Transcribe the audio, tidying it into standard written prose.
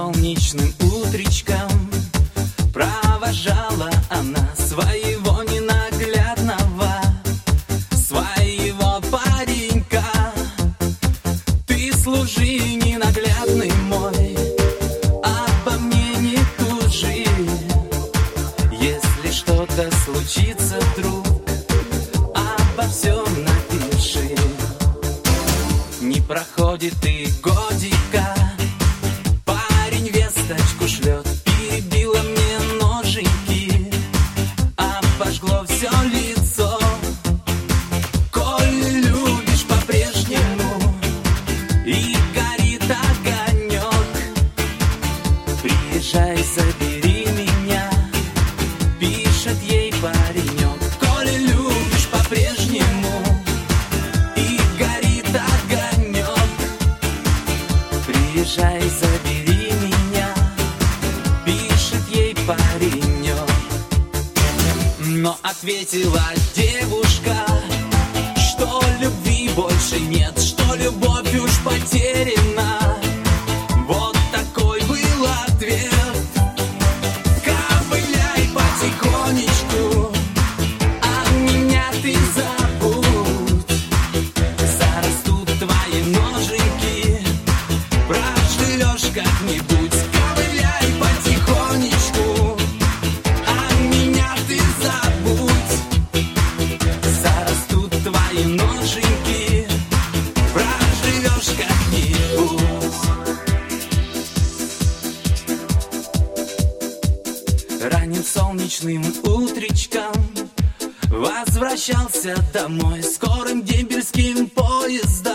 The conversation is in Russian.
солнечным утречком провожала она своего ненаглядного, своего паренька. Ты служи, ненаглядный мой, обо мне не тужи. Если что-то случится вдруг, обо всем напиши. Не проходит и годика, парень весточку шлет: перебила мне ноженьки, обожгло все лицо. Коль любишь по-прежнему и горит огонек, приезжай, забери меня, пишет ей паренек. Коль любишь по-прежнему и горит огонек, приезжай, забери меня, пишет ей паренек. Но ответила девушка, что любви больше нет, что любовь уж потеряна. Вот такой был ответ. Ковыляй потихонечку, а меня ты забудь. Зарастут твои ноженьки, проживешь как-нибудь. Ковыляй потихонечку, а меня ты забудь. Зарастут твои ноженьки, проживешь как-нибудь. Ранним солнечным утречком возвращался домой скорым дембельским поездом.